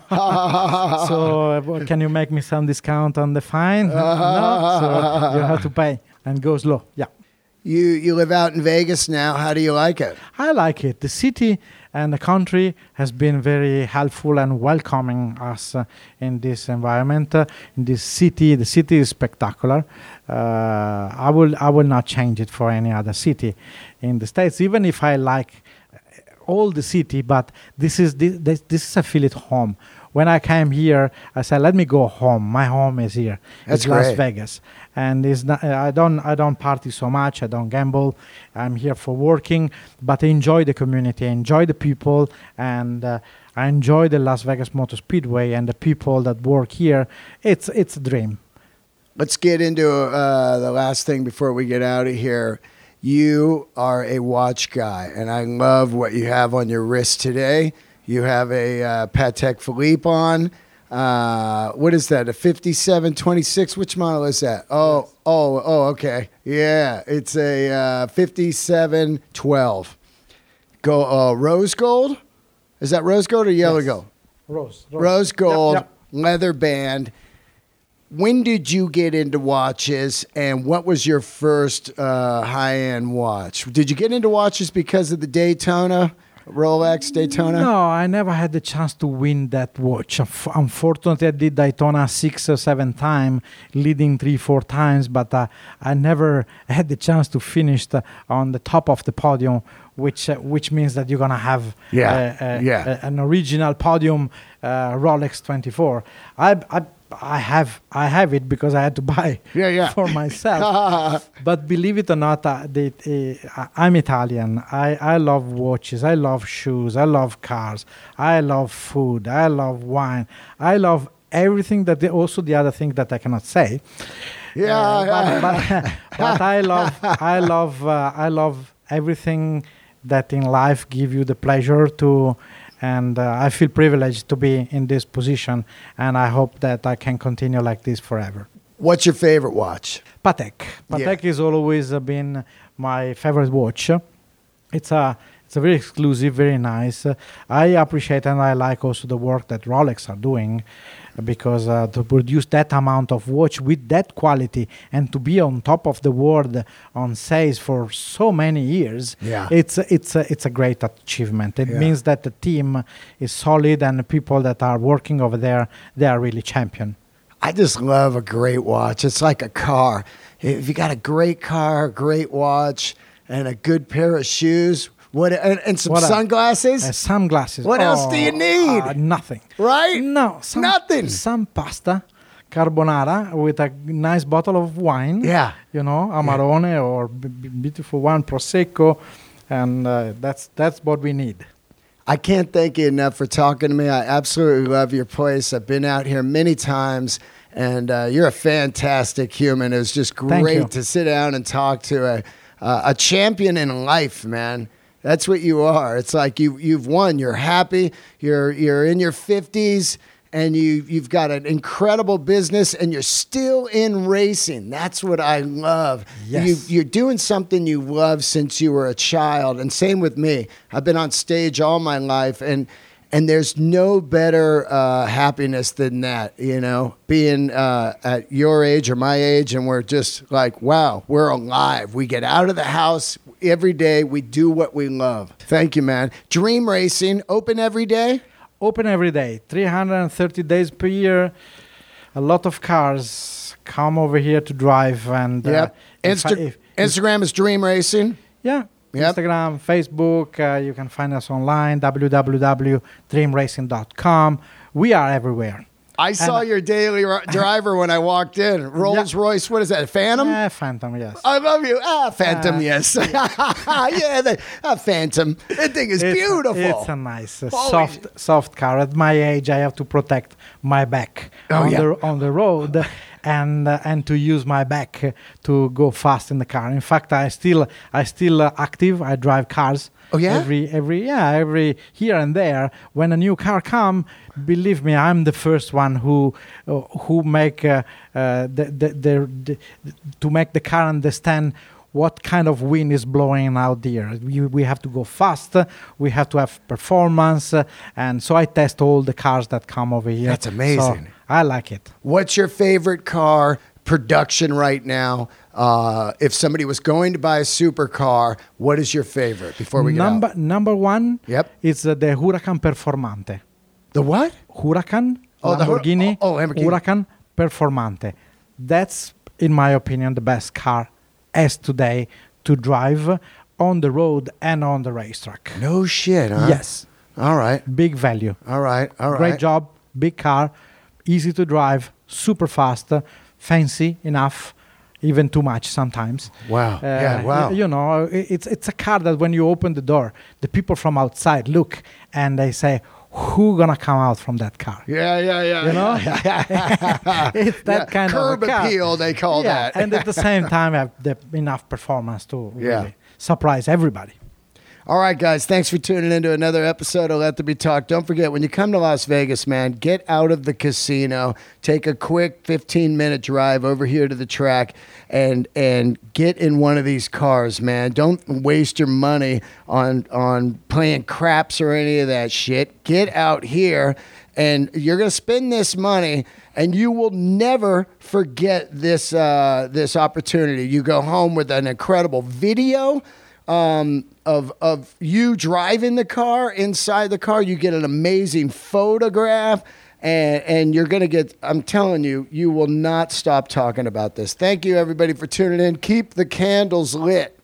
So can you make me some discount on the fine? No, so you have to pay and go slow. Yeah. You live out in Vegas now. How do you like it? I like it. The city and the country has been very helpful and welcoming us in this environment, in this city. The city is spectacular. I will not change it for any other city in the States, even if I like all the city. But this is I feel it home. When I came here, I said, "Let me go home. My home is here. That's It's Las great. Vegas, and it's not, I don't party so much. I don't gamble. I'm here for working, but I enjoy the community, I enjoy the people, and I enjoy the Las Vegas Motor Speedway and the people that work here. It's a dream." Let's get into the last thing before we get out of here. You are a watch guy, and I love what you have on your wrist today. You have a Patek Philippe on. What is that? A 5726? Which model is that? Oh, okay. Yeah, it's a 5712. Rose gold? Is that rose gold or yellow Yes. gold? Rose Rose gold, Yep. leather band. When did you get into watches, and what was your first high-end watch? Did you get into watches because of the Daytona, Rolex Daytona? No, I never had the chance to win that watch. Unfortunately, I did Daytona 6 or 7 times, leading 3-4 times, but I never had the chance to finish on the top of the podium, which means that you're gonna have an original podium Rolex 24. I have it because I had to buy for myself. But believe it or not, I'm Italian. I love watches. I love shoes. I love cars. I love food. I love wine. I love everything also the other thing that I cannot say. But I love everything that in life give you the pleasure to. And I feel privileged to be in this position, and I hope that I can continue like this forever. What's your favorite watch? Patek. Patek has always been my favorite watch. It's a very exclusive, very nice. I appreciate and I like also the work that Rolex are doing, because to produce that amount of watch with that quality and to be on top of the world on sales for so many years, it's a great achievement. It means that the team is solid and the people that are working over there, they are really champion. I just love a great watch. It's like a car. If you got a great car, great watch, and a good pair of shoes, and some sunglasses. Sunglasses. What else do you need? Nothing. Right? No. Nothing. Some pasta, carbonara with a nice bottle of wine. Yeah. You know, Amarone or beautiful wine, Prosecco, and that's what we need. I can't thank you enough for talking to me. I absolutely love your place. I've been out here many times, and you're a fantastic human. It was just great to sit down and talk to a champion in life, man. That's what you are. It's like you've won. You're happy. You're in your 50s, and you've got an incredible business, and you're still in racing. That's what I love. Yes. You're doing something you love since you were a child, and same with me. I've been on stage all my life, and there's no better happiness than that, you know, being at your age or my age, and we're just like, wow, we're alive. We get out of the house every day. We do what we love. Thank you, man. Dream Racing, open every day? Open every day, 330 days per year. A lot of cars come over here to drive, and Instagram is Dream Racing. Yeah. Yep. Instagram, Facebook. You can find us online, www.dreamracing.com. We are everywhere. I saw your daily driver when I walked in. Rolls Royce, what is that, Phantom? Phantom, yes. I love you. Phantom, yes. Phantom. That thing is beautiful. It's a nice, soft car. At my age, I have to protect my back on the road. And to use my back to go fast in the car. In fact, I still active. I drive cars. Oh yeah. Every here and there. When a new car come, believe me, I'm the first one who make to make the car understand what kind of wind is blowing out there. We have to go fast. We have to have performance, and so I test all the cars that come over here. That's amazing. So I like it. What's your favorite car production right now? If somebody was going to buy a supercar, what is your favorite before we get out? Number one is the Huracan Performante. The what? Huracan, Lamborghini, Lamborghini. Huracan Performante. That's, in my opinion, the best car as today to drive on the road and on the racetrack. No shit, huh? Yes. All right. Big value. All right. Great job. Big car. Easy to drive. Super fast. Fancy enough. Even too much sometimes. Wow. Wow. You know, it's a car that when you open the door, the people from outside look and they say, who gonna come out from that car? Yeah. You know? It's that kind curb of a car. appeal, they call that. And at the same time, have enough performance to really surprise everybody. All right, guys, thanks for tuning into another episode of Let There Be Talk. Don't forget, when you come to Las Vegas, man, get out of the casino, take a quick 15-minute drive over here to the track, and get in one of these cars, man. Don't waste your money on playing craps or any of that shit. Get out here, and you're going to spend this money, and you will never forget this opportunity. You go home with an incredible video of you driving the car. Inside the car, you get an amazing photograph, and you're going to get, I'm telling you, you will not stop talking about this. Thank you, everybody, for tuning in. Keep the candles lit.